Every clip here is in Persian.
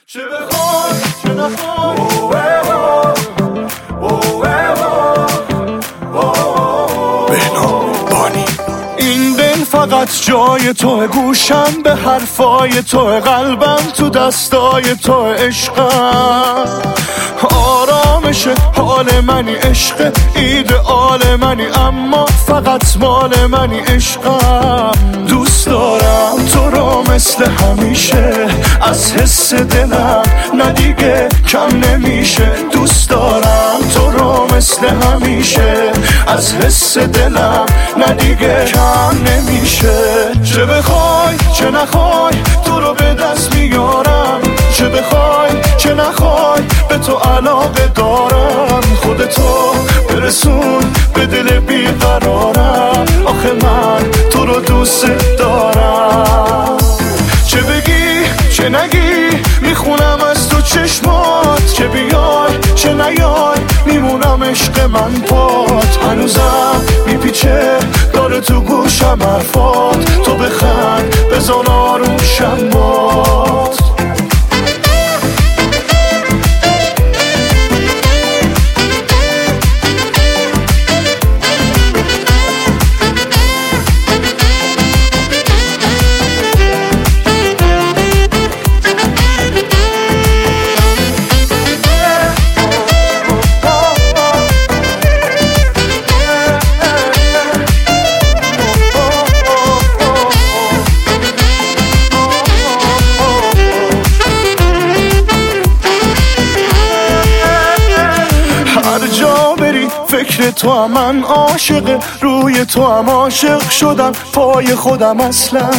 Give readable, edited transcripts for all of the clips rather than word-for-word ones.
چه بخوای چه نخوای این دل فقط جای توه، گوشم به حرفای توه، قلبم تو دستای توه، عشقم آرامش حال منی، عشق ایدئال منی، اما فقط مال منی، عشقم دوست دارم تو رو مثل همیشه، از حس دلم نه دیگه کم نمیشه، دوست دارم تو رو مثل همیشه، از حس دلم نه دیگه کم نمیشه. چه بخوای چه نخوای تو رو به دست میارم، چه بخوای چه نخوای به تو علاقه دارم، خودتو برسون به دل بیقرارم، آخه من تو رو دوست دارم. چه بگی چه نگی میخونم از تو چشمات، چه بیای چه نیای میمونم عشق من پات، هنوزم میپیچه داره تو گوشم حرفات، تو بخند بزن آروشم باد. فکر تو هم من عاشق، روی تو هم عاشق شدم، پای خودم اصلا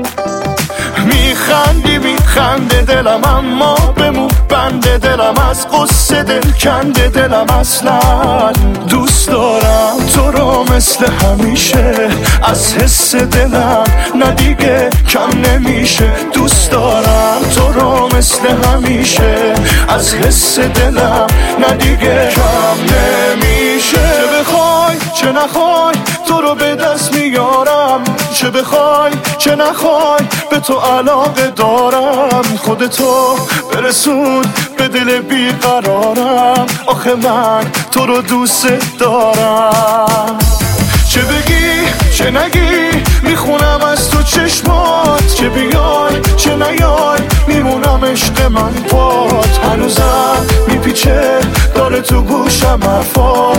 میخندی میخنده دلم، اما بمون بنده دلم، از قصه دل کنده دلم، اصلا دوست دارم تو رو مثل همیشه، از حس دلم نه دیگه کم نمیشه، دوست دارم تو رو مثل همیشه، از حس دلم نه دیگه کم نمیشه. چه بخوای چه نخوای تو رو به دست میارم، چه بخوای چه نخوای به تو علاقه دارم، خودتو برسون به دل بیقرارم، آخه من تو رو دوست دارم. چه بگی چه نگی میخونم از تو چشمات، چه بیای چه نیای میمونم عشق من پات، هنوزم میپیچه داره تو گوشم حرفات،